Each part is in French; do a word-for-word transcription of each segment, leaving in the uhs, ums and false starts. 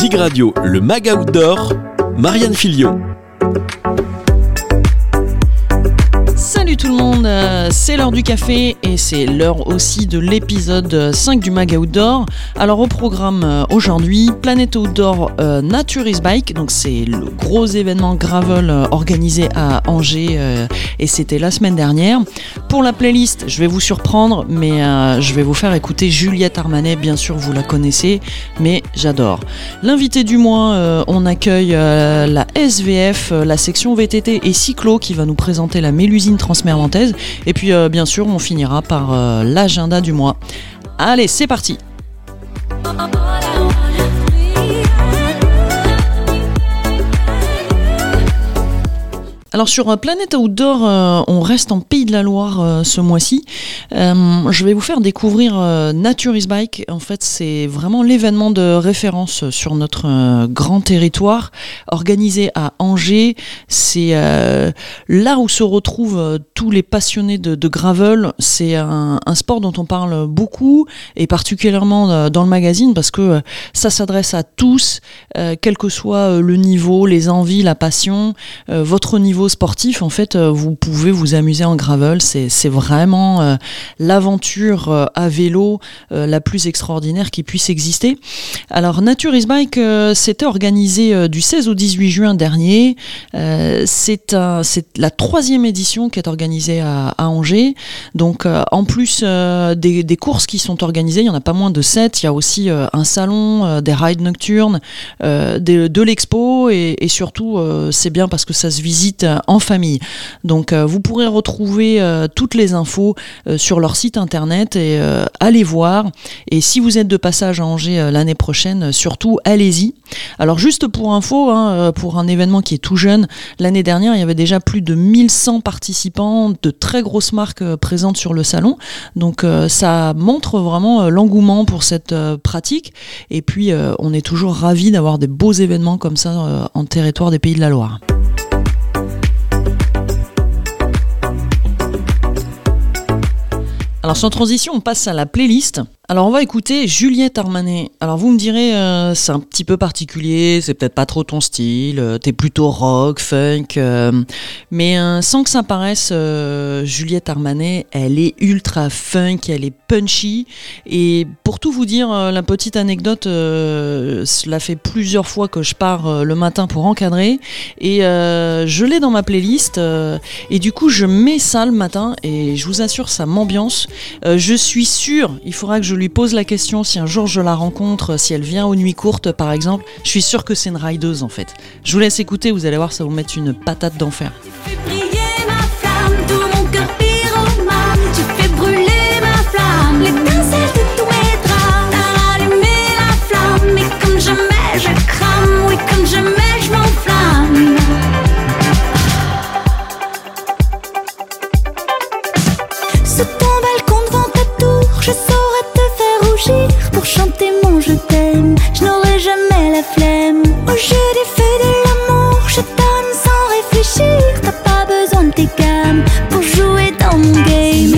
Big Radio, le Mag Outdoor, Marianne Fillion. Salut tout le monde, c'est l'heure du café et c'est l'heure aussi de l'épisode cinq du Mag Outdoor. Alors au programme aujourd'hui, Planet Outdoor euh, Nature is Bike, donc c'est le gros événement gravel euh, organisé à Angers euh, et c'était la semaine dernière. Pour la playlist, je vais vous surprendre, mais euh, je vais vous faire écouter Juliette Armanet, bien sûr vous la connaissez, mais j'adore. L'invité du mois, euh, on accueille euh, la S V F, euh, la section V T T et cyclo qui va nous présenter la Mélusine transmerlantaise. Et puis euh, bien sûr on finira par euh, l'agenda du mois. Allez, c'est parti. Alors sur Planet Outdoor, euh, on reste en Pays de la Loire euh, ce mois-ci. Euh, je vais vous faire découvrir euh, Nature is Bike. En fait, c'est vraiment l'événement de référence sur notre euh, grand territoire, organisé à Angers. C'est euh, là où se retrouvent euh, tous les passionnés de, de gravel. C'est un, un sport dont on parle beaucoup, et particulièrement euh, dans le magazine, parce que euh, ça s'adresse à tous, euh, quel que soit euh, le niveau, les envies, la passion, euh, votre niveau sportif. En fait, euh, vous pouvez vous amuser en gravel. C'est, c'est vraiment euh, l'aventure euh, à vélo euh, la plus extraordinaire qui puisse exister. Alors, Nature is Bike, euh, c'était organisé euh, du seize au dix-huit juin dernier. Euh, c'est, un, c'est la troisième édition qui est organisée à, à Angers. Donc, euh, en plus euh, des, des courses qui sont organisées, il n'y en a pas moins de sept. Il y a aussi euh, un salon, euh, des rides nocturnes, euh, de, de l'expo et, et surtout, euh, c'est bien parce que ça se visite en famille. Donc euh, vous pourrez retrouver euh, toutes les infos euh, sur leur site internet et euh, allez voir. Et si vous êtes de passage à Angers euh, l'année prochaine, euh, surtout allez-y. Alors juste pour info, hein, euh, pour un événement qui est tout jeune, l'année dernière il y avait déjà plus de mille cent participants, de très grosses marques euh, présentes sur le salon. Donc euh, ça montre vraiment euh, l'engouement pour cette euh, pratique. Et puis euh, on est toujours ravis d'avoir des beaux événements comme ça euh, en territoire des Pays de la Loire. Alors sans transition, on passe à la playlist. Alors on va écouter Juliette Armanet. Alors vous me direz, euh, c'est un petit peu particulier, c'est peut-être pas trop ton style, euh, t'es plutôt rock, funk, euh, mais euh, sans que ça paraisse, euh, Juliette Armanet, elle est ultra funk, elle est punchy. Et pour tout vous dire, euh, la petite anecdote, euh, cela fait plusieurs fois que je pars euh, le matin pour encadrer, et euh, je l'ai dans ma playlist, euh, et du coup je mets ça le matin, et je vous assure, ça m'ambiance. Euh, je suis sûre, il faudra que je lui pose la question si un jour je la rencontre, si elle vient aux nuits courtes par exemple, je suis sûre que c'est une rideuse en fait. Je vous laisse écouter, vous allez voir, ça va vous mettre une patate d'enfer. Tu fais briller ma flamme, tout mon cœur pyromane. Tu fais brûler ma flamme, l'étincelle de tous mes drames. T'as allumé la flamme, et comme jamais je crame. Oui, comme jamais je m'enflamme. Sous ton balcon devant ta tour, je saurais te faire rougir. Pour chanter mon je t'aime, je n'aurai jamais la flemme. Au jeu des feux de l'amour, je donne sans réfléchir. T'as pas besoin de tes gammes pour jouer dans mon game.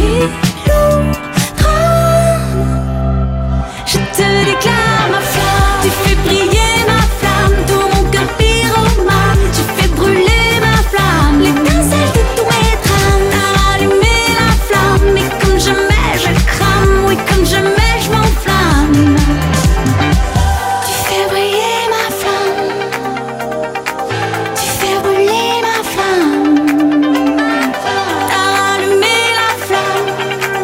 Je te déclare ma flamme. Tu fais briller ma flamme, tout mon cœur pyromane. Tu fais brûler ma flamme, l'étincelle de tous mes drames. T'as allumé la flamme, et comme jamais je crame. Oui, comme jamais je m'enflamme. Tu fais briller ma flamme. Tu fais brûler ma flamme. T'as allumé la flamme,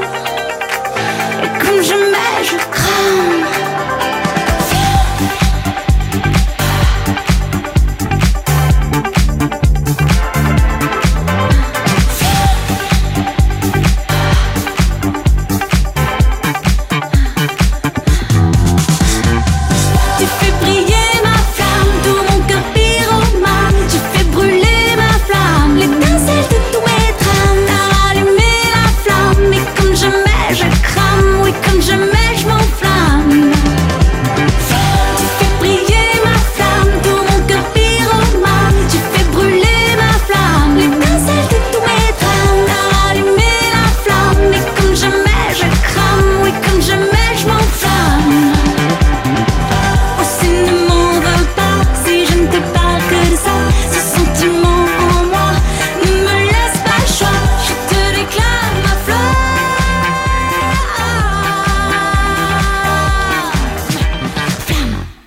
et comme jamais je crame. Tu fais briller ma flamme, tout mon cœur pyromane. Tu fais brûler ma flamme, l'étincelle de tous mes drames. T'as allumé la flamme, et comme jamais je crame. Oui, comme jamais je m'enflamme. Tu fais briller ma flamme, tout mon cœur pyromane. Tu fais brûler ma flamme, l'étincelle de tous mes drames. T'as allumé la flamme, et comme jamais je crame. Oui, comme jamais je m'enflamme. Au cinéma, on va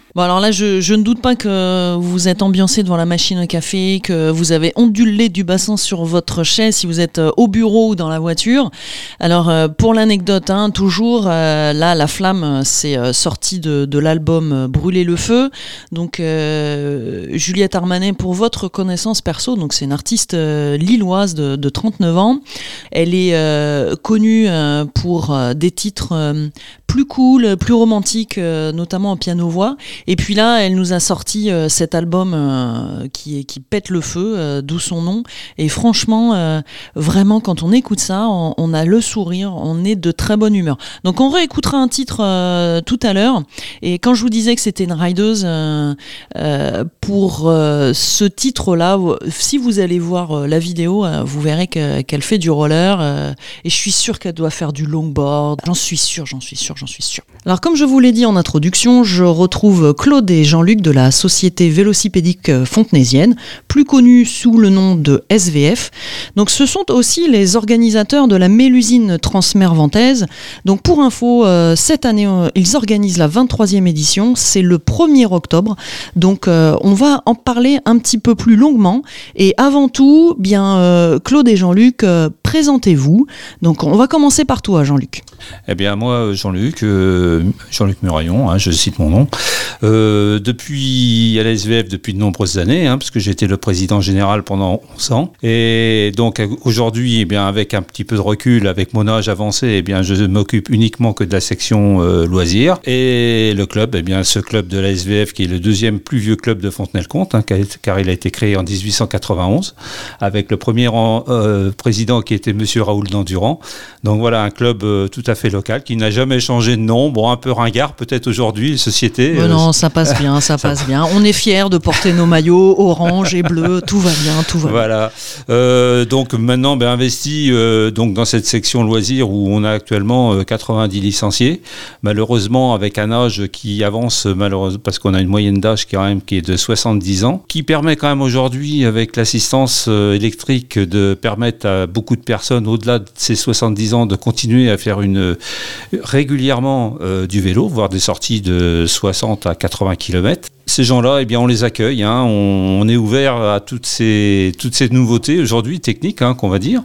Bon alors là, je, je ne doute pas que vous vous êtes ambiancé devant la machine à café, que vous avez ondulé du bassin sur votre chaise si vous êtes au bureau ou dans la voiture. Alors euh, pour l'anecdote, hein, toujours, euh, là la flamme c'est euh, sorti de, de l'album euh, Brûler le feu. Donc euh, Juliette Armanet, pour votre connaissance perso, donc c'est une artiste euh, lilloise de, de trente-neuf ans. Elle est euh, connue euh, pour euh, des titres euh, plus cool, plus romantiques, euh, notamment en piano-voix. Et puis là, elle nous a sorti euh, cet album euh, qui, qui pète le feu, euh, d'où son nom. Et franchement, euh, vraiment, quand on écoute ça, on, on a le sourire, on est de très bonne humeur. Donc on réécoutera un titre euh, tout à l'heure. Et quand je vous disais que c'était une rideuse, euh, euh, pour euh, ce titre-là, si vous allez voir euh, la vidéo, euh, vous verrez que, qu'elle fait du roller. Euh, et je suis sûre qu'elle doit faire du longboard. J'en suis sûre, j'en suis sûre, j'en suis sûre. Alors comme je vous l'ai dit en introduction, je retrouve Claude et Jean-Luc de la Société Vélocipédique Fontenaisienne, plus connue sous le nom de S V F. Donc ce sont aussi les organisateurs de la Mélusine Transmer Ventaise. Donc pour info, euh, cette année, euh, ils organisent la vingt-troisième édition, c'est le premier octobre. Donc euh, on va en parler un petit peu plus longuement. Et avant tout, bien euh, Claude et Jean-Luc, euh, présentez-vous. Donc on va commencer par toi, Jean-Luc. Eh bien moi, Jean-Luc, euh, Jean-Luc Muraillon, hein, je cite mon nom. Euh, depuis à la S V F depuis de nombreuses années, hein, parce que j'ai été le président général pendant onze ans. Et donc aujourd'hui, eh bien, avec un petit peu de recul, avec mon âge avancé, eh bien, je m'occupe uniquement que de la section euh, loisirs. Et le club, eh bien, ce club de la S V F qui est le deuxième plus vieux club de Fontenay-le-Comte, hein, car il a été créé en dix-huit cent quatre-vingt-onze, avec le premier euh, président qui était Monsieur Raoul Dandurand. Donc voilà, un club euh, tout à fait local qui n'a jamais changé de nom. Bon, un peu ringard peut-être aujourd'hui, société. Oh non, ça passe bien, ça passe bien. On est fiers de porter nos maillots orange et bleu, tout va bien, tout va voilà. bien. Euh, donc maintenant, ben, investi euh, donc dans cette section loisirs où on a actuellement euh, quatre-vingt-dix licenciés. Malheureusement, avec un âge qui avance, malheureusement, parce qu'on a une moyenne d'âge qui, quand même, qui est de soixante-dix ans, qui permet quand même aujourd'hui, avec l'assistance euh, électrique, de permettre à beaucoup de personnes, au-delà de ces soixante-dix ans, de continuer à faire une, euh, régulièrement euh, du vélo, voire des sorties de soixante à quatre-vingts kilomètres. Ces gens-là, eh bien, on les accueille. Hein. On, on est ouvert à toutes ces, toutes ces nouveautés aujourd'hui, techniques, hein, qu'on va dire.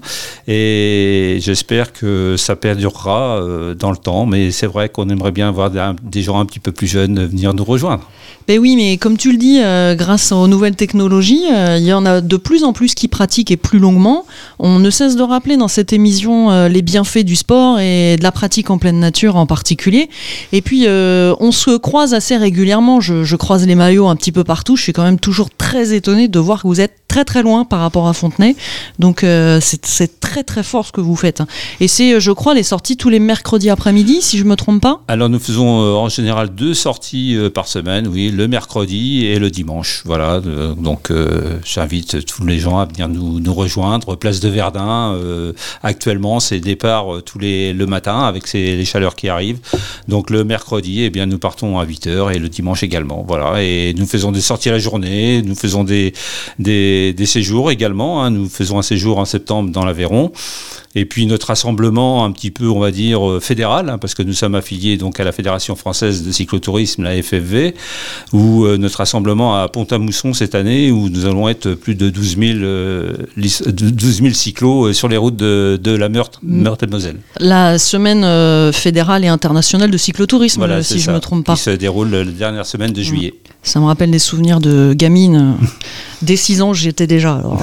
Et j'espère que ça perdurera euh, dans le temps. Mais c'est vrai qu'on aimerait bien voir des, des gens un petit peu plus jeunes venir nous rejoindre. Ben oui, mais comme tu le dis, euh, grâce aux nouvelles technologies, euh, il y en a de plus en plus qui pratiquent et plus longuement. On ne cesse de rappeler dans cette émission euh, les bienfaits du sport et de la pratique en pleine nature en particulier. Et puis, euh, on se croise assez régulièrement. Je, je croise les maillots un petit peu partout. Je suis quand même toujours très étonnée de voir que vous êtes très très loin par rapport à Fontenay. Donc, euh, c'est, c'est très très fort ce que vous faites. Et c'est, je crois, les sorties tous les mercredis après-midi, si je ne me trompe pas. Alors, nous faisons euh, en général deux sorties euh, par semaine, oui. Le mercredi et le dimanche. Voilà, euh, donc euh, j'invite tous les gens à venir nous, nous rejoindre. Place de Verdun, euh, actuellement, c'est départ euh, tous les, le matin avec ces, les chaleurs qui arrivent. Donc le mercredi, eh bien, nous partons à huit heures et le dimanche également. Voilà, et nous faisons des sorties à la journée, nous faisons des, des, des séjours également. Hein. Nous faisons un séjour en septembre dans l'Aveyron. Et puis notre rassemblement un petit peu, on va dire, fédéral, hein, parce que nous sommes affiliés donc à la Fédération Française de Cyclotourisme, la F F V, où euh, notre rassemblement à Pont-à-Mousson cette année, où nous allons être plus de douze mille, euh, douze mille cyclos sur les routes de, de la Meurthe, Meurthe et Moselle. La semaine euh, fédérale et internationale de cyclotourisme, voilà, si je ne me trompe pas. Qui se déroule la dernière semaine de juillet. Ça me rappelle des souvenirs de gamine. Dès six ans, j'y étais déjà. Alors,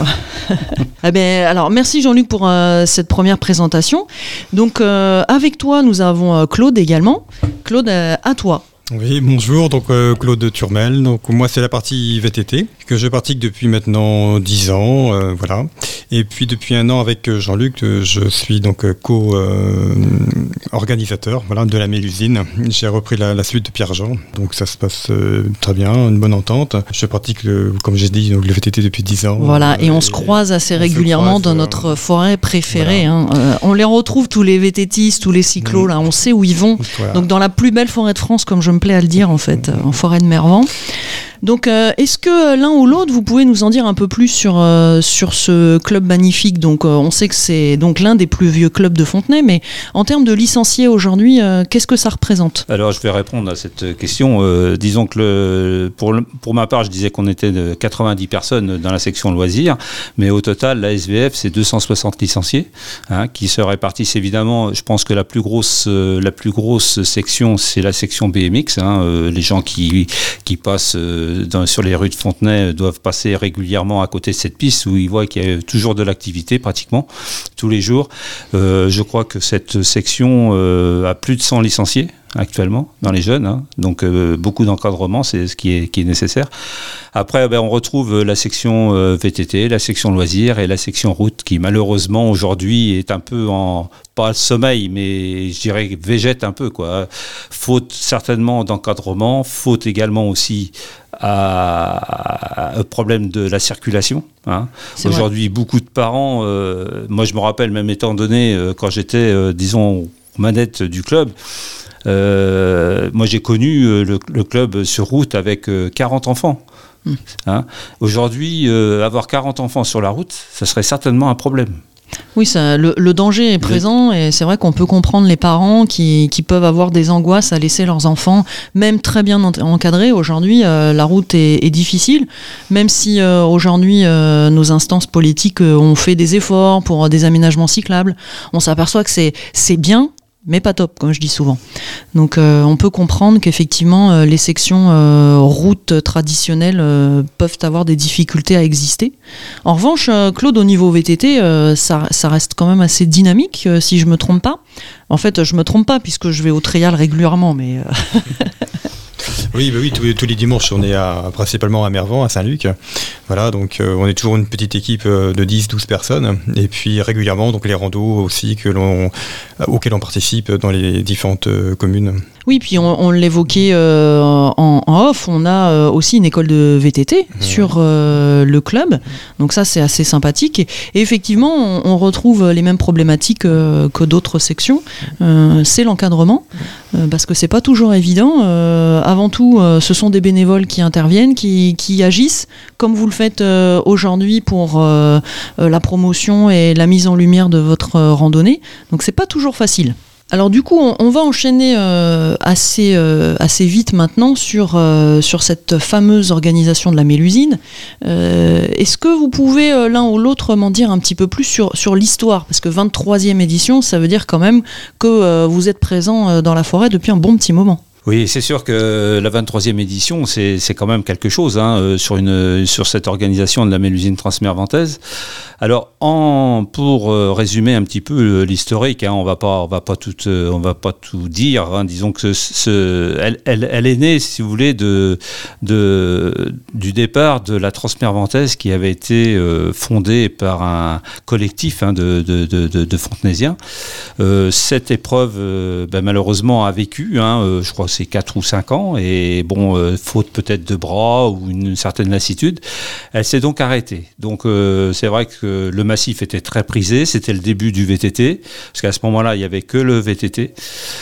eh ben, alors merci Jean-Luc pour euh, cette première présentation. Donc, euh, avec toi, nous avons euh, Claude également. Claude, euh, à toi. Oui, bonjour, donc euh, Claude Turmel. Donc moi c'est la partie V T T que je pratique depuis maintenant dix ans, euh, voilà. Et puis depuis un an avec Jean-Luc, euh, je suis donc euh, co-organisateur, euh, voilà, de la Mélusine. J'ai repris la, la suite de Pierre-Jean, donc ça se passe euh, très bien, une bonne entente. Je pratique, le, comme j'ai dit, donc, le V T T depuis dix ans. Voilà, et on euh, se croise assez régulièrement croise, dans notre forêt préférée. Voilà. Hein. Euh, on les retrouve tous les VTTistes, tous les cyclos, mmh. là, on sait où ils vont. Voilà. Donc dans la plus belle forêt de France, comme je me plaît à le dire en fait, en forêt de Mervan. Donc, euh, est-ce que l'un ou l'autre, vous pouvez nous en dire un peu plus sur, euh, sur ce club magnifique? Donc, euh, on sait que c'est donc l'un des plus vieux clubs de Fontenay, mais en termes de licenciés aujourd'hui, euh, qu'est-ce que ça représente? Alors, je vais répondre à cette question. Euh, disons que le, pour, le, pour ma part, je disais qu'on était de quatre-vingt-dix personnes dans la section loisirs, mais au total, la S V F, c'est deux cent soixante licenciés, hein, qui se répartissent évidemment. Je pense que la plus grosse, euh, la plus grosse section, c'est la section B M X. Hein, euh, les gens qui, qui passent euh, dans, sur les rues de Fontenay doivent passer régulièrement à côté de cette piste où ils voient qu'il y a toujours de l'activité pratiquement tous les jours. Euh, je crois que cette section euh, a plus de cent licenciés actuellement dans les jeunes, hein. Donc euh, beaucoup d'encadrement, c'est ce qui est, qui est nécessaire. Après, ben, on retrouve la section euh, V T T, la section loisirs et la section route qui malheureusement aujourd'hui est un peu en, pas sommeil, mais je dirais végète un peu, quoi. Faute certainement d'encadrement, faute également aussi à, à, problème de la circulation, hein. Aujourd'hui, vrai. Beaucoup de parents, euh, moi je me rappelle même étant donné euh, quand j'étais, euh, disons, aux manettes du club, Euh, moi j'ai connu euh, le, le club sur route avec euh, quarante enfants. Mmh. Hein. Aujourd'hui, euh, avoir quarante enfants sur la route, ça serait certainement un problème. Oui, ça, le, le danger est présent le... et c'est vrai qu'on peut comprendre les parents qui, qui peuvent avoir des angoisses à laisser leurs enfants, même très bien encadrés. Aujourd'hui, euh, la route est, est difficile, même si euh, aujourd'hui euh, nos instances politiques euh, ont fait des efforts pour des aménagements cyclables. On s'aperçoit que c'est, c'est bien, mais pas top, comme je dis souvent. Donc euh, on peut comprendre qu'effectivement euh, les sections euh, routes traditionnelles euh, peuvent avoir des difficultés à exister. En revanche, euh, Claude, au niveau V T T, euh, ça, ça reste quand même assez dynamique, euh, si je me trompe pas. En fait, je me trompe pas puisque je vais au trial régulièrement, mais... Euh Oui, bah oui, tous, tous les dimanches, on est à, principalement à Mervan, à Saint-Luc. Voilà, donc euh, on est toujours une petite équipe de dix douze personnes. Et puis régulièrement, donc les randos aussi que l'on, auxquels on participe dans les différentes euh, communes. Oui, puis on, on l'évoquait euh, en, en off, on a euh, aussi une école de V T T mmh. sur euh, le club. Donc ça, c'est assez sympathique. Et, et effectivement, on, on retrouve les mêmes problématiques euh, que d'autres sections. Euh, c'est l'encadrement, euh, parce que c'est pas toujours évident. Euh, avant tout, euh, ce sont des bénévoles qui interviennent, qui, qui agissent, comme vous le faites euh, aujourd'hui pour euh, euh, la promotion et la mise en lumière de votre euh, randonnée. Donc c'est pas toujours facile. Alors du coup, on, on va enchaîner euh, assez, euh, assez vite maintenant sur, euh, sur cette fameuse organisation de la Mélusine. Euh, est-ce que vous pouvez euh, l'un ou l'autre m'en dire un petit peu plus sur, sur l'histoire? Parce que vingt-troisième édition, ça veut dire quand même que euh, vous êtes présent euh, dans la forêt depuis un bon petit moment. Oui, c'est sûr que la vingt-troisième édition, c'est, c'est quand même quelque chose, hein, euh, sur, une, sur cette organisation de la Mélusine transmervantaise. Alors, en, pour euh, résumer un petit peu euh, l'historique, hein, on va pas, on va pas tout, euh, on va pas tout dire. Hein, disons que ce, ce, elle, elle, elle est née, si vous voulez, de, de, du départ de la transmervantaise qui avait été euh, fondée par un collectif, hein, de, de, de, de, de Fontenaisiens. Euh, cette épreuve, euh, ben, malheureusement, a vécu, hein, euh, je crois que c'est quatre ou cinq ans, et bon, euh, faute peut-être de bras ou une certaine lassitude, elle s'est donc arrêtée. Donc euh, c'est vrai que le massif était très prisé, c'était le début du V T T, parce qu'à ce moment-là, il n'y avait que le V T T.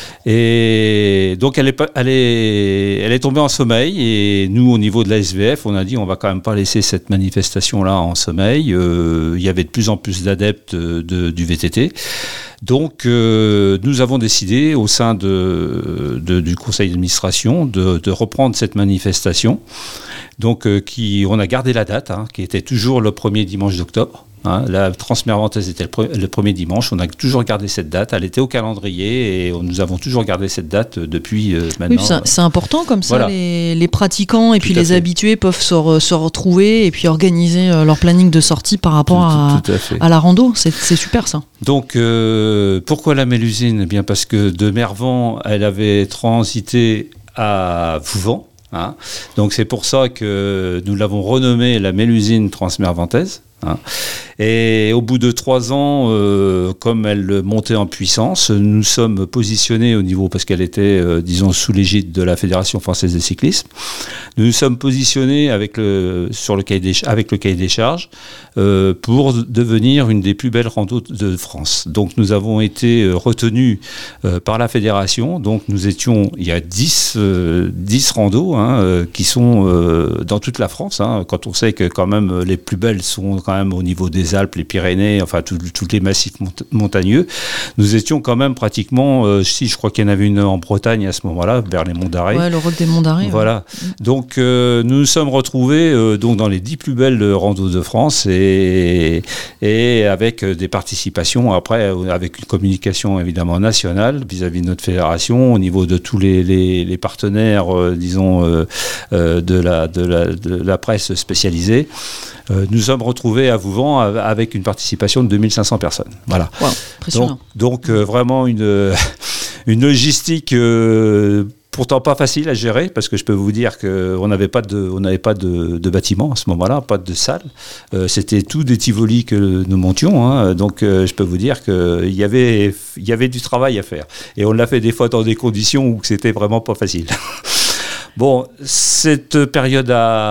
Et donc elle est, elle, est, elle est tombée en sommeil, et nous, au niveau de la S V F, on a dit on va quand même pas laisser cette manifestation-là en sommeil. Euh, il y avait de plus en plus d'adeptes de, de, du V T T. Donc, euh, nous avons décidé, au sein de, de, du conseil d'administration, de, de reprendre cette manifestation. Donc, euh, qui, on a gardé la date, hein, qui était toujours le premier dimanche d'octobre. Hein, la transmervantaise était le, pre- le premier dimanche. On a toujours gardé cette date. Elle était au calendrier et on, nous avons toujours gardé cette date depuis euh, maintenant. Oui, c'est, c'est important comme ça. Voilà. Les, les pratiquants et tout puis les fait. habitués peuvent se, re, se retrouver et puis organiser euh, leur planning de sortie par rapport tout, tout, à, à, à la rando. C'est, c'est super ça. Donc, euh, pourquoi la Mélusine ? Eh bien, parce que de Mervan, elle avait transité à Vouvant. Hein. Donc c'est pour ça que nous l'avons renommée la Mélusine transmervantaise. Hein. Et au bout de trois ans, euh, comme elle montait en puissance, nous sommes positionnés au niveau, parce qu'elle était, euh, disons, sous l'égide de la Fédération française de cyclisme, nous nous sommes positionnés avec le, sur le cahier des, avec le cahier des charges euh, pour devenir une des plus belles randos de France. Donc nous avons été retenus euh, par la Fédération, donc nous étions, il y a dix, euh, dix randos hein, euh, qui sont euh, dans toute la France, hein, quand on sait que quand même les plus belles sont quand même au niveau des Alpes, les Pyrénées, enfin tous les massifs mont- montagneux. Nous étions quand même pratiquement, euh, si je crois qu'il y en avait une en Bretagne à ce moment-là, vers les Monts d'Arrée. Ouais, le roc des Monts d'Arrée. Voilà. Ouais. Donc euh, nous nous sommes retrouvés euh, donc dans les dix plus belles randos de France et, et avec des participations après avec une communication évidemment nationale vis-à-vis de notre fédération au niveau de tous les, les, les partenaires, euh, disons euh, euh, de, la, de, la, de la presse spécialisée. Euh, nous sommes retrouvés à Vouvant avec une participation de deux mille cinq cents personnes. Voilà. Wow, impressionnant. Donc, donc euh, vraiment une, une logistique euh, pourtant pas facile à gérer, parce que je peux vous dire qu'on n'avait pas de, on n'avait pas de, de bâtiment à ce moment-là, pas de salle. Euh, c'était tout des Tivoli que nous montions. Hein. Donc euh, je peux vous dire qu'il y avait, il y avait du travail à faire. Et on l'a fait des fois dans des conditions où c'était vraiment pas facile. Bon, cette période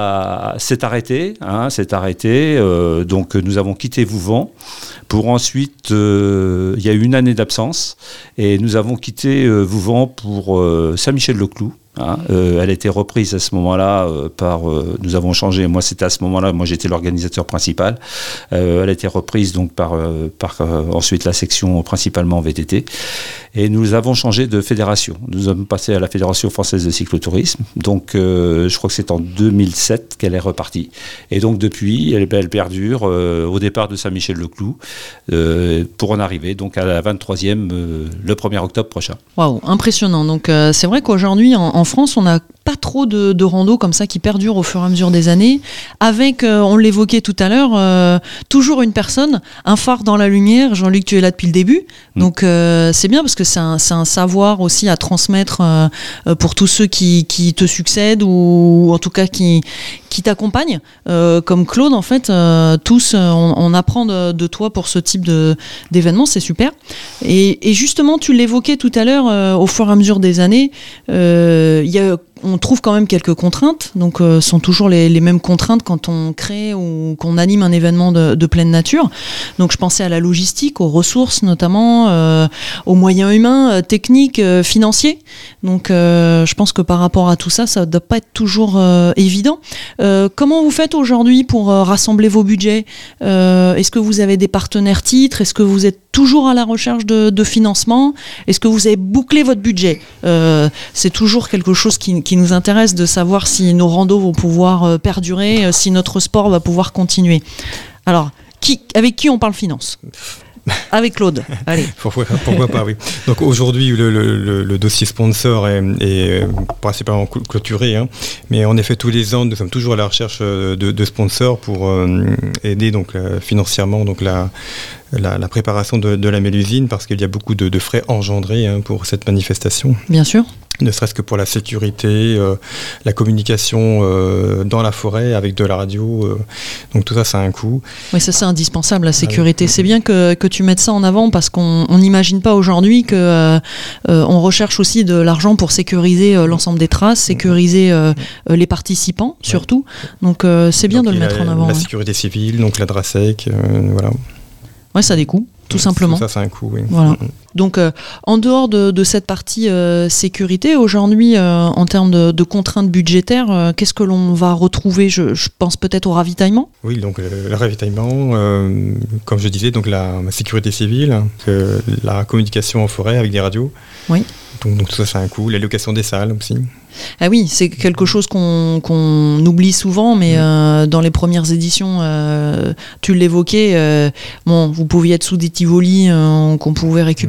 a, s'est arrêtée, hein, s'est arrêtée. Euh, donc nous avons quitté Vouvant pour ensuite, euh, il y a eu une année d'absence et nous avons quitté euh, Vouvant pour euh, Saint-Michel-le-Cloux. Hein, euh, elle a été reprise à ce moment-là euh, par. Euh, nous avons changé. Moi, c'était à ce moment-là. Moi, j'étais l'organisateur principal. Euh, elle a été reprise donc par euh, par euh, ensuite la section principalement V T T. Et nous avons changé de fédération. Nous sommes passés à la Fédération française de cyclotourisme. Donc, euh, je crois que c'est en deux mille sept qu'elle est repartie. Et donc depuis, elle, elle perdure euh, au départ de Saint-Michel-le-Cloux euh, pour en arriver donc à la vingt-troisième euh, le premier octobre prochain. Waouh, impressionnant. Donc euh, c'est vrai qu'aujourd'hui en, en France, on n'a pas trop de, de rando comme ça qui perdurent au fur et à mesure des années, avec, euh, on l'évoquait tout à l'heure, euh, toujours une personne, un phare dans la lumière. Jean-Luc, tu es là depuis le début, mmh. donc euh, c'est bien parce que c'est un, c'est un savoir aussi à transmettre euh, pour tous ceux qui, qui te succèdent ou en tout cas qui, qui t'accompagnent, euh, comme Claude en fait, euh, tous on, on apprend de, de toi pour ce type de, d'événement, c'est super. Et, et justement, tu l'évoquais tout à l'heure, euh, au fur et à mesure des années, euh, y a on trouve quand même quelques contraintes, donc euh, sont toujours les, les mêmes contraintes quand on crée ou qu'on anime un événement de, de pleine nature. Donc je pensais à la logistique, aux ressources notamment, euh, aux moyens humains, euh, techniques, euh, financiers. Donc euh, je pense que par rapport à tout ça, ça ne doit pas être toujours euh, évident. Euh, comment vous faites aujourd'hui pour euh, rassembler vos budgets ? euh, Est-ce que vous avez des partenaires titres ? Est-ce que vous êtes toujours à la recherche de, de financement ? Est-ce que vous avez bouclé votre budget ? euh, C'est toujours quelque chose qui, qui nous intéresse de savoir si nos randos vont pouvoir euh, perdurer, euh, si notre sport va pouvoir continuer. Alors, qui, avec qui on parle finance ? Avec Claude, allez. pourquoi, pourquoi pas, oui. Donc aujourd'hui, le, le, le dossier sponsor est, est principalement clôturé, hein. Mais en effet, tous les ans, nous sommes toujours à la recherche de, de sponsors pour euh, aider donc, euh, financièrement donc, la, la, la préparation de, de la Mélusine, parce qu'il y a beaucoup de, de frais engendrés hein, pour cette manifestation. Bien sûr. Ne serait-ce que pour la sécurité, euh, la communication euh, dans la forêt avec de la radio. Euh, donc tout ça, ça a un coût. Oui, ça c'est indispensable, la sécurité. C'est bien que, que tu mettes ça en avant parce qu'on n'imagine pas aujourd'hui qu'on euh, euh, recherche aussi de l'argent pour sécuriser euh, l'ensemble des traces, sécuriser euh, euh, les participants surtout. Donc euh, c'est bien donc, de le mettre la, en avant. La ouais. sécurité civile, donc la DRASEC, euh, voilà. Ouais, ça a des coûts. Tout simplement. Tout ça, c'est un coût, oui. Voilà. Donc, euh, en dehors de, de cette partie euh, sécurité, aujourd'hui, euh, en termes de, de contraintes budgétaires, euh, qu'est-ce que l'on va retrouver ? je, je pense peut-être au ravitaillement ? Oui, donc euh, le ravitaillement, euh, comme je disais, donc la, la sécurité civile, euh, la communication en forêt avec des radios. Oui. Donc, donc tout ça, c'est un coût. La location des salles aussi. Ah oui, c'est quelque chose qu'on qu'on oublie souvent, mais euh, dans les premières éditions, euh, tu l'évoquais, euh, bon, vous pouviez être sous des Tivoli euh, qu'on pouvait récupérer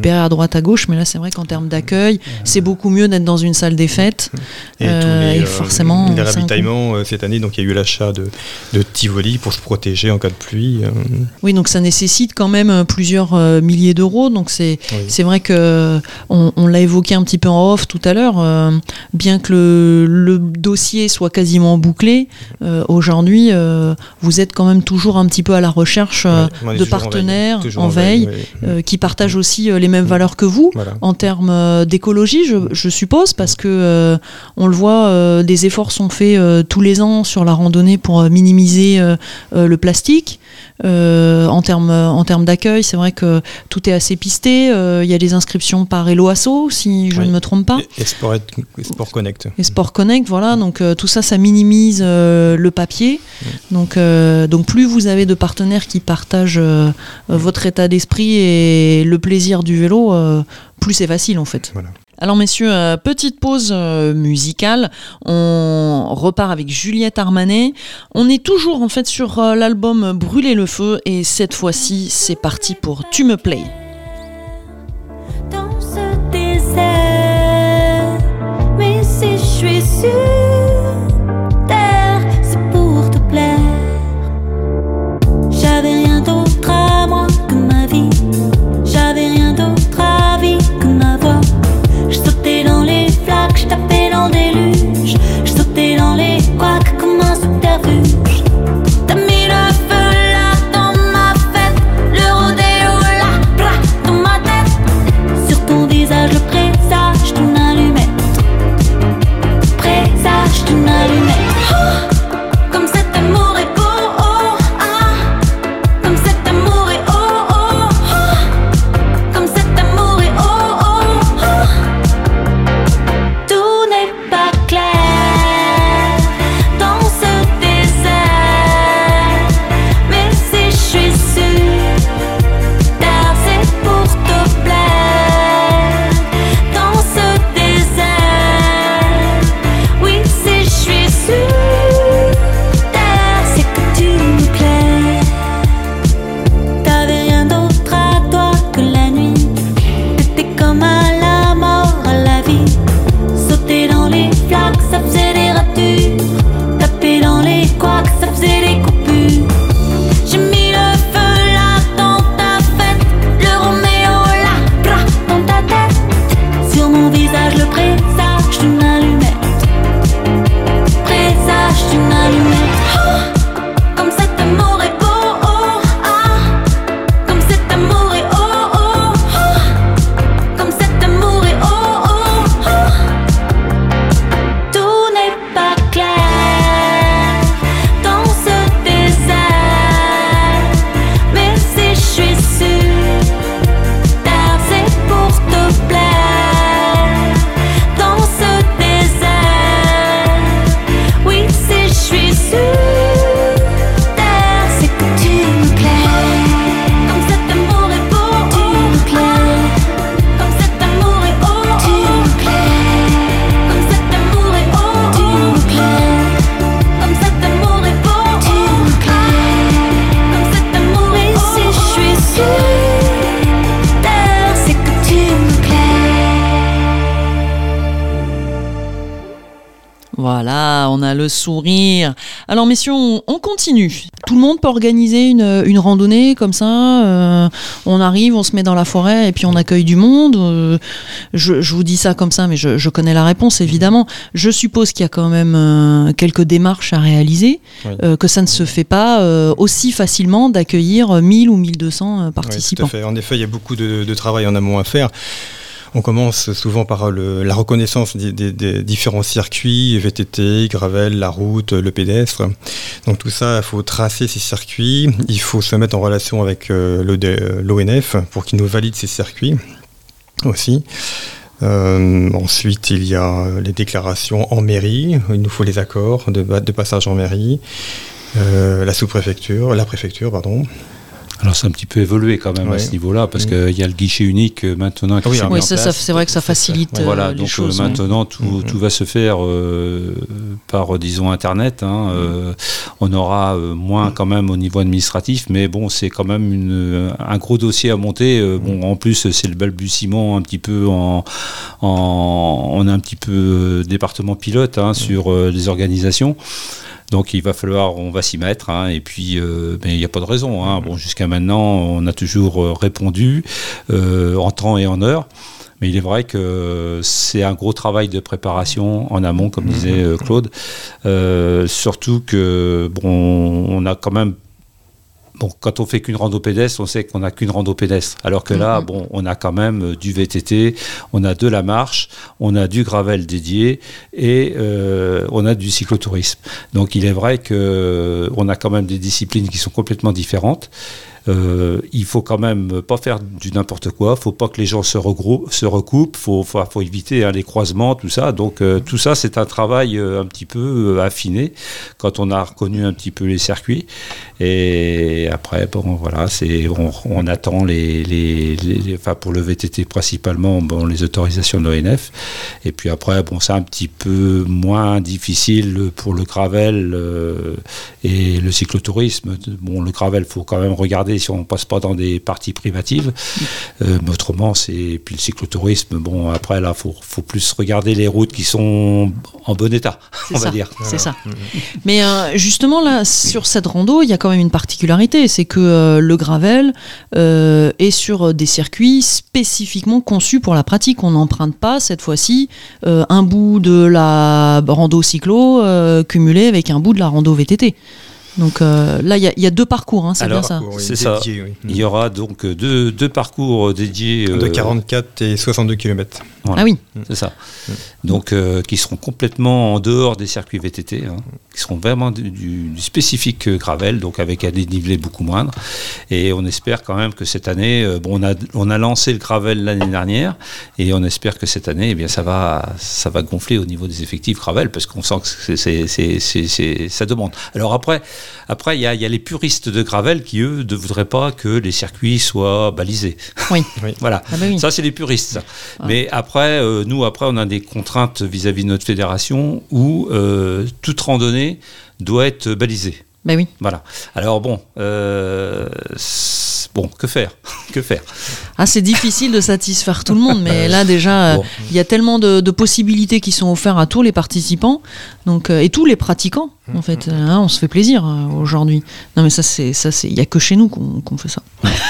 repérer à droite à gauche, mais là c'est vrai qu'en termes d'accueil, c'est beaucoup mieux d'être dans une salle des fêtes. Et, euh, tous les, et euh, forcément, les c'est un ravitaillements euh, cette année, donc il y a eu l'achat de, de Tivoli pour se protéger en cas de pluie. euh. Oui, donc ça nécessite quand même euh, plusieurs euh, milliers d'euros. Donc c'est Oui. c'est vrai que on, on l'a évoqué un petit peu en off tout à l'heure. euh, bien que le, le dossier soit quasiment bouclé, euh, aujourd'hui, euh, vous êtes quand même toujours un petit peu à la recherche euh, Ouais, on est de toujours en partenaires veille, toujours en veille, oui. euh, qui partagent aussi euh, les mêmes valeurs que vous. Voilà. En termes euh, d'écologie, je, je suppose, parce que euh, on le voit, euh, des efforts sont faits euh, tous les ans sur la randonnée pour euh, minimiser euh, euh, le plastique. Euh, en termes en termes d'accueil, c'est vrai que tout est assez pisté. Il euh, y a des inscriptions par Eloasso, si je Oui. ne me trompe pas. Et, et Sport, et Sport Connect. Et Sport Connect, voilà. Donc euh, tout ça, ça minimise euh, le papier. Donc euh, donc plus vous avez de partenaires qui partagent euh, votre état d'esprit et le plaisir du vélo, euh, plus c'est facile en fait. Voilà. Alors messieurs, euh, petite pause euh, musicale, on repart avec Juliette Armanet. On est toujours en fait sur euh, l'album Brûler le feu et cette fois-ci c'est parti pour Tu me plais. Dans ce désert, mais si je suis sur terre, c'est pour te plaire. J'avais rien d'autre à moi que ma vie, j'avais rien d'autre à vie que ma voix. Je sautais dans les flaques, je tapais dans des luges, je sautais dans les couacs comme un subterfuge. T'as mis le feu là dans ma fête, le rodéo là, bra, dans ma tête. Sur ton visage le présage d'une allumette, présage d'une allumette. Oh, comme cet amour est beau, oh, ah, comme cet amour est oh, oh, oh, comme cet amour est oh, oh, oh. Tout n'est pas clair dans ce désert, mais si je suis sûre, terre c'est pour te plaire. Dans ce désert, oui si je suis sûre, terre c'est que tu me plais. T'avais rien d'autre à toi que la nuit, t'étais comme à la mort, à la vie. Sauter dans les flaques, ça faisait des ratures, taper dans les couacs, ça faisait des coupures. J'ai mis le feu là dans ta fête, le Roméo là, bra, dans ta tête. Sur mon visage le présage d'une allumette, présage d'une allumette. Oh, comme cet amour est beau, oh, ah, comme cet amour est oh, oh, oh, comme cet amour est oh, oh, oh. Tout n'est pas clair dans ce désert, mais si je suis sûre, terre c'est pour te plaire. Dans ce désert, oui si je suis sûre, terre c'est que tu me plais. Comme cet amour est beau, tu me plais. Comme cet amour est oh, tu me plais. Comme cet amour est oh, tu me plais. Comme cet amour est beau, tu me plais. Comme cet amour est oh, si je suis sûre, terre c'est que tu me plais. Voilà, on a le sourire. Alors messieurs, on, on continue. Tout le monde peut organiser une, une randonnée comme ça. euh, on arrive, on se met dans la forêt et puis on accueille du monde. euh, je, je vous dis ça comme ça, mais je, je connais la réponse évidemment. Je suppose qu'il y a quand même euh, quelques démarches à réaliser, Oui. euh, que ça ne se fait pas euh, aussi facilement d'accueillir mille ou mille deux cents euh, Oui, tout participants. à fait. En effet, il y a beaucoup de, de travail en amont à faire. On commence souvent par le- la reconnaissance des, des- des différents circuits, V T T, gravel, la route, le pédestre. Donc tout ça, il faut tracer ces circuits. Il faut se mettre en relation avec euh, le D- euh, l'O N F pour qu'il nous valide ces circuits aussi. Euh, ensuite, il y a les déclarations en mairie. Il nous faut les accords de, de passage en mairie. Euh, la sous-préfecture, la préfecture, pardon. Alors c'est un petit peu évolué quand même Ouais. à ce niveau-là, parce Mmh. qu'il y a le guichet unique euh, maintenant qui Ah oui, s'est ah mis Oui, en ça, ça, place. c'est vrai que ça facilite Ouais. euh, Voilà, les donc choses. euh, ouais. maintenant tout, Mhm. tout va se faire euh, par, disons, Internet. Hein, euh, on aura euh, moins quand même au niveau administratif, mais bon, c'est quand même une, un gros dossier à monter. Euh, bon, en plus, c'est le balbutiement un petit peu en, en on est un petit peu euh, département pilote hein, sur euh, les organisations. Donc il va falloir, on va s'y mettre, hein, et puis euh, mais il n'y a pas de raison. Hein. Bon, jusqu'à maintenant, on a toujours euh, répondu euh, en temps et en heure. Mais il est vrai que c'est un gros travail de préparation en amont, comme disait euh, Claude. Euh, surtout que bon, on a quand même. Bon, quand on fait qu'une rando pédestre, on sait qu'on n'a qu'une rando pédestre. Alors que là, Mhm. bon, on a quand même du V T T, on a de la marche, on a du gravel dédié et euh, on a du cyclotourisme. Donc il est vrai qu'on a quand même des disciplines qui sont complètement différentes. Euh, il faut quand même pas faire du n'importe quoi, faut pas que les gens se regroupent, se recoupent, faut, faut, faut éviter hein, les croisements, tout ça. Donc euh, tout ça, c'est un travail euh, un petit peu euh, affiné quand on a reconnu un petit peu les circuits. Et après, bon, voilà, c'est on, on attend les, les, les, les- enfin pour le V T T principalement, bon, les autorisations de l'O N F. Et puis après, bon, c'est un petit peu moins difficile pour le gravel euh, et le cyclotourisme. Bon, le gravel, faut quand même regarder si on passe pas dans des parties privatives. Euh, mais autrement, c'est puis le cyclotourisme. Bon, après là, faut faut plus regarder les routes qui sont en bon état, C'est on ça, va dire. c'est ça. Mais euh, justement, là, sur cette rando, il y a quand même une particularité, c'est que euh, le gravel euh, est sur des circuits spécifiquement conçus pour la pratique. On n'emprunte pas, cette fois-ci, euh, un bout de la rando cyclo euh, cumulé avec un bout de la rando V T T. Donc euh, là, il y, a- il y a deux parcours, hein, c'est Alors, bien ça. Parcours, oui, C'est ça. dédié, oui. Il y aura donc deux, deux parcours dédiés. De euh, quarante-quatre et soixante-deux kilomètres. voilà. Ah oui, C'est ça. Donc, euh, qui seront complètement en dehors des circuits V T T, hein, qui seront vraiment du, du- du spécifique euh, gravel, donc avec un dénivelé beaucoup moindre. Et on espère quand même que cette année, euh, bon, on a, on a lancé le gravel l'année dernière, et on espère que cette année, eh bien, ça va, ça va gonfler au niveau des effectifs gravel, parce qu'on sent que c'est, c'est, c'est, c'est, c'est- ça demande. Alors après, après, il y a, il y a les puristes de gravel qui eux ne voudraient pas que les circuits soient balisés. oui. Voilà. Ah bah oui. Ça, c'est les puristes. ça. Ah. Mais après, euh, nous, après, on a des contraintes vis-à-vis de notre fédération où euh, toute randonnée doit être balisée. Bah oui. Voilà. Alors bon, euh, c'est- bon, que faire Que faire Ah, c'est difficile de satisfaire tout le monde, mais là déjà, euh, Bon. il y a tellement de, de possibilités qui sont offertes à tous les participants, donc euh, et tous les pratiquants. En fait, Euh, hein, on se fait plaisir euh, aujourd'hui. Non, mais ça, c'est ça, c'est il y a que chez nous qu'on qu'on fait ça.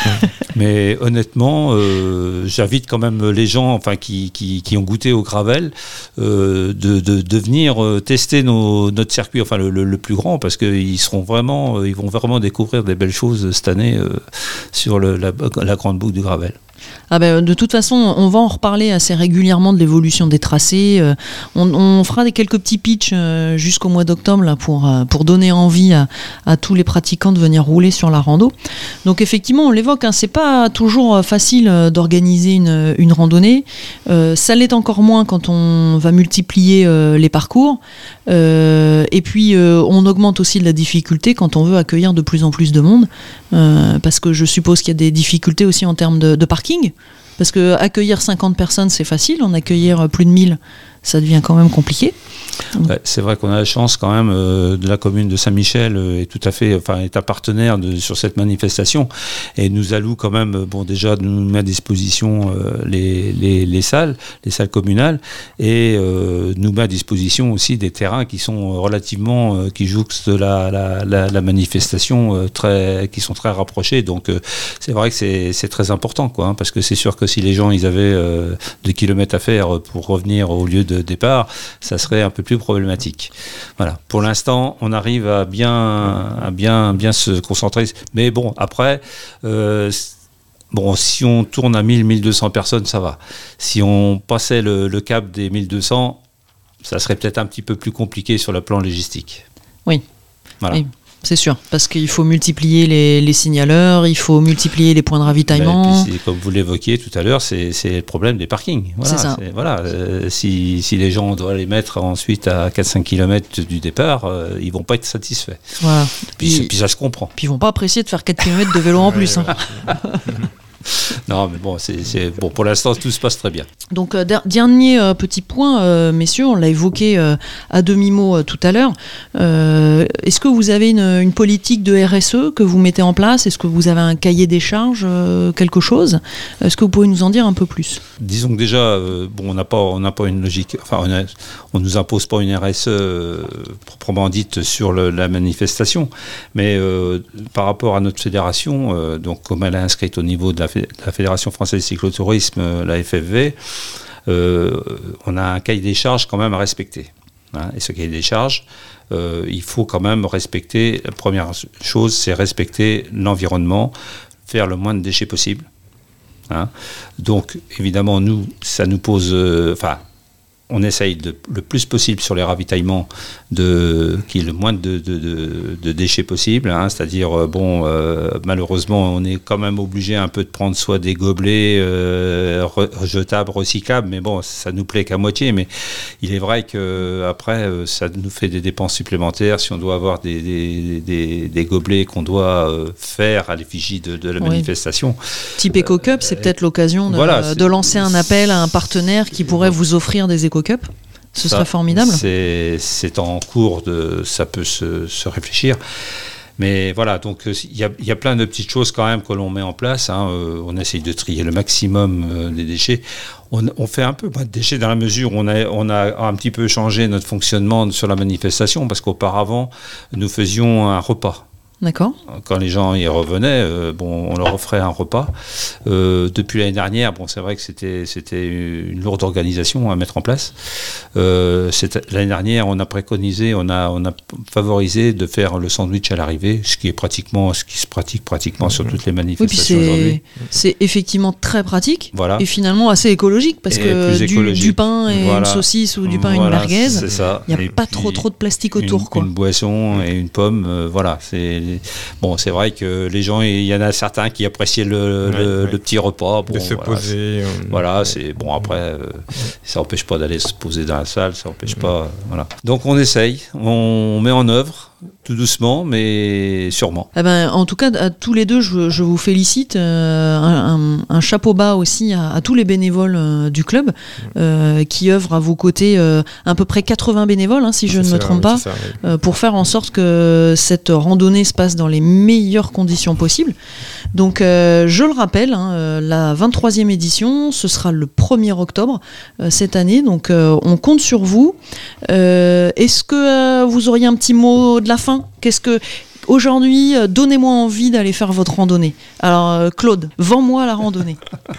Mais honnêtement, euh, j'invite quand même les gens, enfin qui, qui, qui ont goûté au gravel, euh, de, de, de venir euh, tester nos, notre circuit, enfin le, le, le plus grand, parce qu'ils seront vraiment, euh, ils vont vraiment découvrir des belles choses cette année euh, sur le, la, la grande boucle du gravel. Ah ben, de toute façon, on va en reparler assez régulièrement de l'évolution des tracés. Euh, on, on fera des quelques petits pitchs euh, jusqu'au mois d'octobre là, pour, euh, pour donner envie à, à tous les pratiquants de venir rouler sur la rando. Donc effectivement, on l'évoque, hein, c'est pas toujours euh, facile euh, d'organiser une, une randonnée. Euh, ça l'est encore moins quand on va multiplier euh, les parcours. Euh, et puis, euh, on augmente aussi de la difficulté quand on veut accueillir de plus en plus de monde. Euh, parce que je suppose qu'il y a des difficultés aussi en termes de, de parking. Parce que accueillir cinquante personnes, c'est facile. En accueillir plus de mille, ça devient quand même compliqué. Ouais, c'est vrai qu'on a la chance quand même euh, de la commune de Saint-Michel euh, est tout à fait, enfin est un partenaire de, sur cette manifestation et nous alloue quand même, euh, bon déjà de nous met à disposition euh, les, les, les salles, les salles communales et euh, nous met à disposition aussi des terrains qui sont relativement, euh, qui jouxtent la, la, la, la manifestation euh, très, qui sont très rapprochés. Donc euh, c'est vrai que c'est, c'est très important quoi, hein, parce que c'est sûr que si les gens ils avaient euh, des kilomètres à faire pour revenir au lieu de départ, ça serait un peu plus problématique. Voilà. Pour l'instant, on arrive à bien, à bien, bien se concentrer. Mais bon, après, euh, bon, si on tourne à mille, mille deux cents personnes, ça va. Si on passait le, le cap des mille deux cents, ça serait peut-être un petit peu plus compliqué sur le plan logistique. Oui. Voilà. Oui. c'est sûr, parce qu'il faut multiplier les, les signaleurs, il faut multiplier les points de ravitaillement. Ben, et puis, comme vous l'évoquiez tout à l'heure, c'est, c'est le problème des parkings. Voilà, c'est ça. C'est, voilà, euh, si, si les gens doivent les mettre ensuite à quatre à cinq kilomètres du départ, euh, ils vont pas être satisfaits. Voilà. Puis, Puis, puis ça se comprend. puis ils vont pas apprécier de faire quatre kilomètres de vélo en plus. Hein. Non, mais bon, c'est, c'est, bon, pour l'instant, tout se passe très bien. Donc, euh, der- dernier euh, petit point, euh, messieurs, on l'a évoqué euh, à demi-mot euh, tout à l'heure. Euh, est-ce que vous avez une, une politique de R S E que vous mettez en place ? Est-ce que vous avez un cahier des charges, euh, quelque chose ? Est-ce que vous pouvez nous en dire un peu plus ? Disons que déjà, euh, bon, on n'a pas, on n'a pas une logique, enfin, on, a, on nous impose pas une R S E euh, proprement dite sur le, la manifestation, mais euh, par rapport à notre fédération, euh, donc comme elle est inscrite au niveau de la, fé- de la Fédération française de cyclotourisme, euh, la F F V, euh, on a un cahier des charges quand même à respecter. Hein, et ce cahier des charges, euh, il faut quand même respecter. La première chose, c'est respecter l'environnement, faire le moins de déchets possible. Hein. Donc, évidemment, nous, ça nous pose... Enfin, euh, on essaye de, le plus possible sur les ravitaillements de, qu'il y ait le moins de, de, de, de déchets possible. Hein. C'est-à-dire, euh, bon, euh, malheureusement, on est quand même obligé un peu de prendre soit des gobelets euh, re, jetables, recyclables, mais bon, ça nous plaît qu'à moitié. Mais il est vrai qu'après, euh, ça nous fait des dépenses supplémentaires si on doit avoir des, des, des, des gobelets qu'on doit euh, faire à l'effigie de, de la Oui. manifestation. Type Eco-Cup, c'est peut-être l'occasion de, Voilà, de lancer un appel à un partenaire qui pourrait vous offrir des Eco-Cup. Ce Ça, serait formidable. C'est, c'est en cours, de, ça peut se, se réfléchir. Mais voilà, donc il y a, y a plein de petites choses quand même que l'on met en place. Hein. Euh, on essaye de trier le maximum euh, des déchets. On, on fait un peu moins de déchets dans la mesure où on a, on a un petit peu changé notre fonctionnement sur la manifestation, parce qu'auparavant, nous faisions un repas. D'accord. Quand les gens y revenaient, euh, bon, on leur offrait un repas. Euh, depuis l'année dernière, bon, c'est vrai que c'était, c'était une lourde organisation à mettre en place. Euh, l'année dernière, on a préconisé, on a, on a favorisé de faire le sandwich à l'arrivée, ce qui est pratiquement, ce qui se pratique pratiquement sur toutes les manifestations oui, puis aujourd'hui. c'est effectivement très pratique Voilà. Et finalement assez écologique, parce Et que plus du, écologique. du pain et Voilà. une saucisse ou du pain et Voilà, une merguez, c'est ça. il n'y a Et pas puis, trop trop de plastique autour. Une, Quoi. une boisson et une pomme, euh, voilà. C'est bon, c'est vrai que les gens, il y en a certains qui appréciaient le, Ouais, le, ouais. le petit repas. Bon, de se voilà, poser. euh, Voilà, c'est bon. Après, euh, ça n'empêche pas d'aller se poser dans la salle, ça n'empêche pas. euh, voilà. Donc on essaye, on met en œuvre tout doucement, mais sûrement. Eh ben, en tout cas, à tous les deux, je, je vous félicite. Euh, un, un, un chapeau bas aussi à, à tous les bénévoles euh, du club euh, qui œuvrent à vos côtés, euh, à peu près quatre-vingts bénévoles, hein, si je c'est ne me ça, trompe oui, pas, c'est ça, oui. euh, pour faire en sorte que cette randonnée se passe dans les meilleures conditions possibles. Donc, euh, je le rappelle, hein, euh, la vingt-troisième édition, ce sera le premier octobre euh, cette année. Donc, euh, on compte sur vous. Euh, Est-ce que euh, vous auriez un petit mot de la fin ? Qu'est-ce que aujourd'hui, euh, donnez-moi envie d'aller faire votre randonnée. Alors, euh, Claude, vends-moi la randonnée.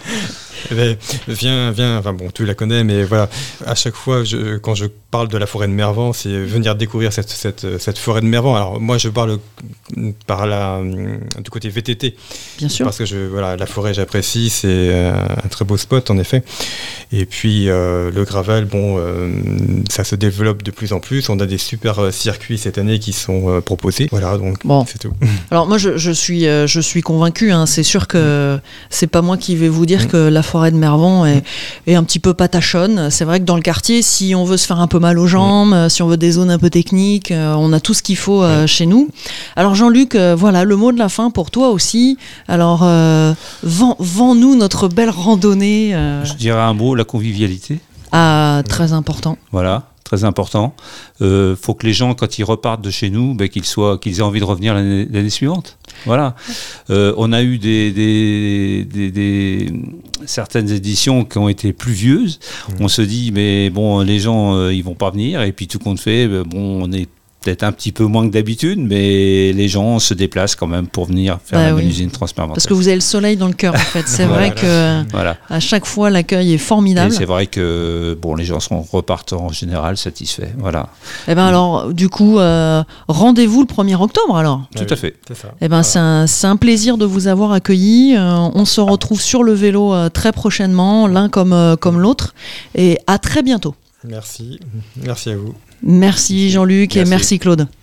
Eh ben, viens, viens, enfin bon, tu la connais, mais voilà, à chaque fois, je, quand je parle de la forêt de Mervan, c'est venir découvrir cette, cette, cette forêt de Mervan. Alors moi, je parle par la, du côté V T T. Bien sûr. Parce que je, voilà, la forêt, j'apprécie, c'est un très beau spot, en effet. Et puis, euh, le gravel, bon, euh, ça se développe de plus en plus. On a des super circuits cette année qui sont euh, proposés. Voilà, donc Bon. c'est tout. Alors moi, je, je suis, euh, je suis convaincu. Hein, c'est sûr que c'est pas moi qui vais vous dire que la forêt de Mervan est, est un petit peu patachonne. C'est vrai que dans le quartier, si on veut se faire un peu mal aux jambes, euh, si on veut des zones un peu techniques, euh, on a tout ce qu'il faut euh, chez nous. Alors Jean-Luc, euh, voilà le mot de la fin pour toi aussi. Alors euh, vends, vends-nous notre belle randonnée. Euh, Je dirais un mot, la convivialité. à très important. Voilà, très important. Il euh, faut que les gens, quand ils repartent de chez nous, ben, qu'ils soient, qu'ils aient envie de revenir l'année, l'année suivante. Voilà. Euh, on a eu des, des, des, des, certaines éditions qui ont été pluvieuses. Mmh. On se dit, mais bon, les gens, euh, ils vont pas venir. Et puis tout compte fait, ben, bon, on est peut-être un petit peu moins que d'habitude, mais les gens se déplacent quand même pour venir faire bah la oui. Melusine Transpermanente. Parce que vous avez le soleil dans le cœur, en fait. C'est Voilà. vrai que Voilà. à chaque fois, l'accueil est formidable. Et c'est vrai que bon, les gens sont repartent en général satisfaits. Voilà. Eh ben alors, du coup, euh, rendez-vous le premier octobre, alors. Tout Ah à fait. C'est ça. Eh ben, Voilà. c'est un, c'est un plaisir de vous avoir accueillis. Euh, on se retrouve sur le vélo euh, très prochainement, l'un comme, euh, comme l'autre. Et à très bientôt. Merci. Merci à vous. Merci Jean-Luc et Merci. merci Claude.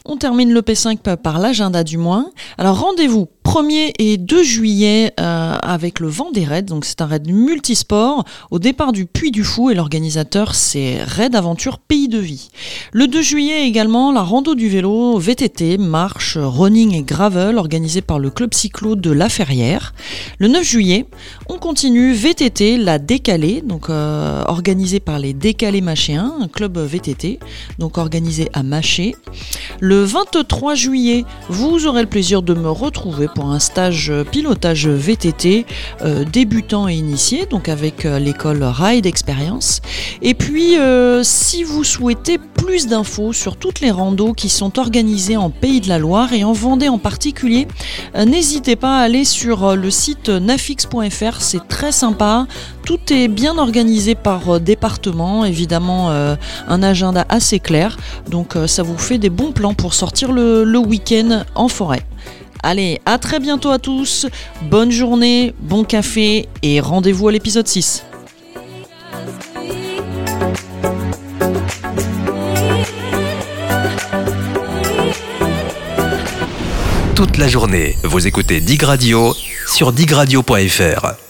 On termine le P cinq par l'agenda du mois. Alors rendez-vous premier et deux juillet euh, avec le Vendée Raid, donc c'est un raid multisport au départ du Puy du Fou et l'organisateur c'est Raid Aventure Pays de Vie. Le deux juillet également la rando du vélo, V T T, marche, running et gravel organisé par le club cyclo de La Ferrière. Le neuf juillet, on continue V T T, la Décalée, donc euh, organisé par les Décalés Machéens, un club V T T, donc organisé à Maché. Le vingt-trois juillet, vous aurez le plaisir de me retrouver pour un stage pilotage V T T euh, débutant et initié, donc avec euh, l'école Ride Experience. Et puis, euh, si vous souhaitez plus d'infos sur toutes les randos qui sont organisées en Pays de la Loire et en Vendée en particulier, euh, n'hésitez pas à aller sur euh, le site nafix point f r, c'est très sympa. Tout est bien organisé par euh, département, évidemment euh, un agenda assez clair, donc euh, ça vous fait des bons plans pour sortir le, le week-end en forêt. Allez, à très bientôt à tous, bonne journée, bon café et rendez-vous à l'épisode six. Toute la journée, vous écoutez Dig Radio sur dig radio point f r.